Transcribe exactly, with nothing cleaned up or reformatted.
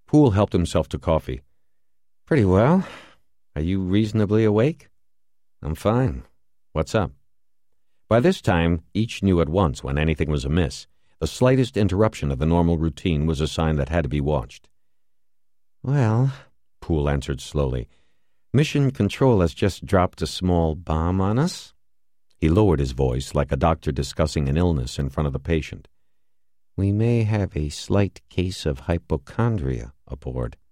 Poole helped himself to coffee. "Pretty well. Are you reasonably awake?" "I'm fine. What's up?" By this time, each knew at once when anything was amiss. The slightest interruption of the normal routine was a sign that had to be watched. "Well," Poole answered slowly, "Mission Control has just dropped a small bomb on us." He lowered his voice like a doctor discussing an illness in front of the patient. "We may have a slight case of hypochondria aboard."